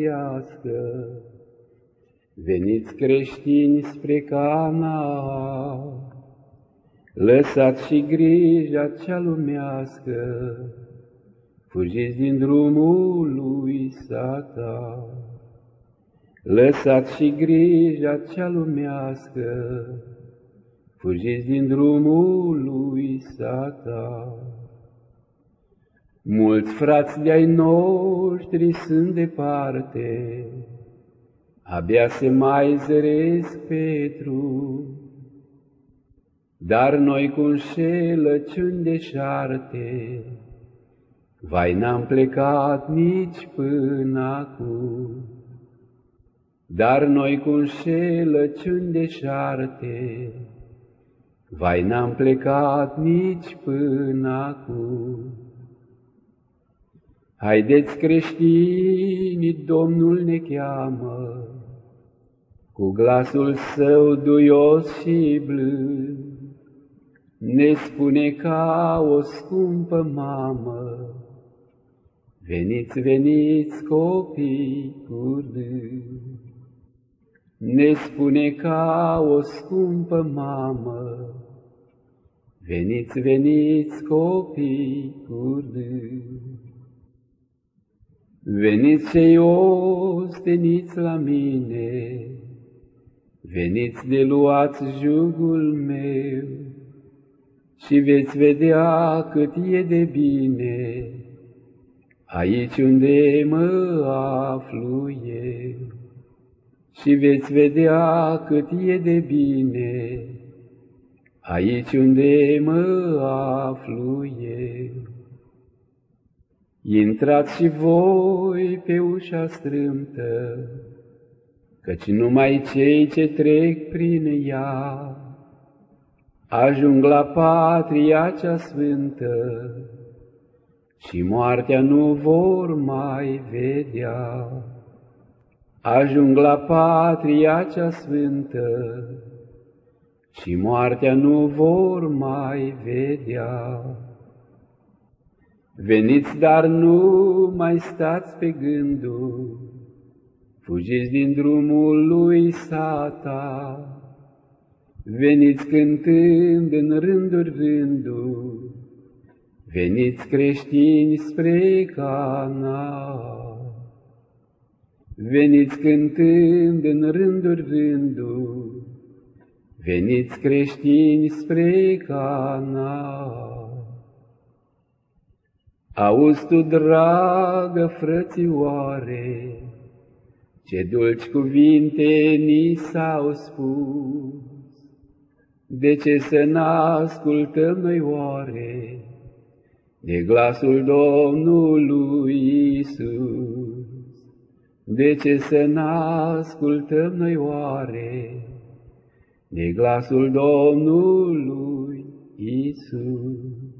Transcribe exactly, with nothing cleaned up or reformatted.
mântuiască. Veniți creștini spre Canaan, lăsați și grija cea lumească, fugiți din drumul lui Satan. Lăsați și grija cea lumească, fugiți din drumul lui Satan. Mulți frați de-ai noștri sunt departe, abia se mai zăresc Petru, dar noi cu înșelăciuni deșarte, vai n-am plecat nici până acum. Dar noi cu înșelăciuni deșarte, vai n-am plecat nici până acum. Haideți creștini, Domnul ne cheamă, cu glasul său duios și blând, ne spune ca o scumpă mamă, veniți, veniți copii curând. Ne spune ca o scumpă mamă, veniți, veniți copii curând. Veniți cei osteniți la mine, veniți de luați jugul meu, și veți vedea cât e de bine aici unde mă aflu eu. Și veți vedea cât e de bine aici unde mă aflu eu. Intrați și voi pe ușa strâmtă, căci numai cei ce trec prin ea ajung la patria cea sfântă și moartea nu vor mai vedea. Ajung la patria cea sfântă și moartea nu vor mai vedea. Veniți, dar nu mai stați pe gânduri, fugiți din drumul lui Satan. Veniți cântând în rânduri rânduri, veniți creștini spre Canaan. Veniți cântând în rânduri rânduri, veniți creștini spre Canaan. Auzi tu, dragă frățioare, ce dulci cuvinte ni s-au spus. De ce să n-ascultăm noi oare de glasul Domnului Iisus? De ce să n-ascultăm noi oare de glasul Domnului Iisus?